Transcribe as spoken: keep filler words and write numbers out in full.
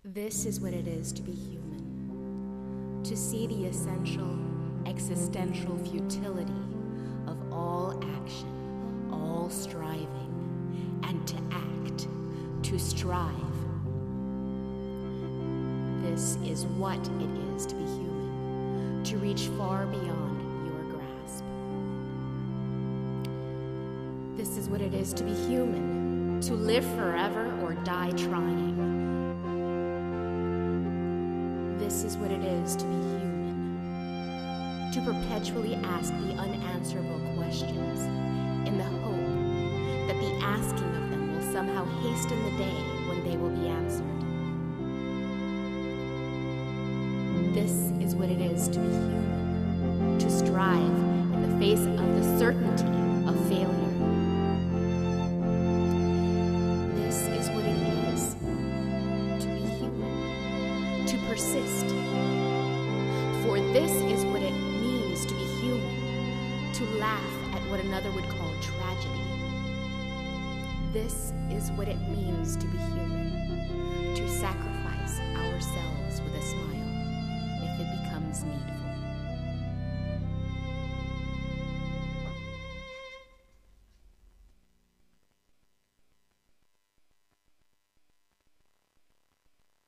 This is what it is to be human, to see the essential, existential futility of all action, all striving, and to act, to strive. This is what it is to be human, to reach far beyond your grasp. This is what it is to be human, to live forever or die trying. This is what it is to be human, to perpetually ask the unanswerable questions in the hope that the asking of them will somehow hasten the day when they will be answered. This is what it is to be human, to strive in the face of the certainty of failure. This is what it is to be human, to persist. For this is what it means to be human, to laugh at what another would call tragedy. This is what it means to be human.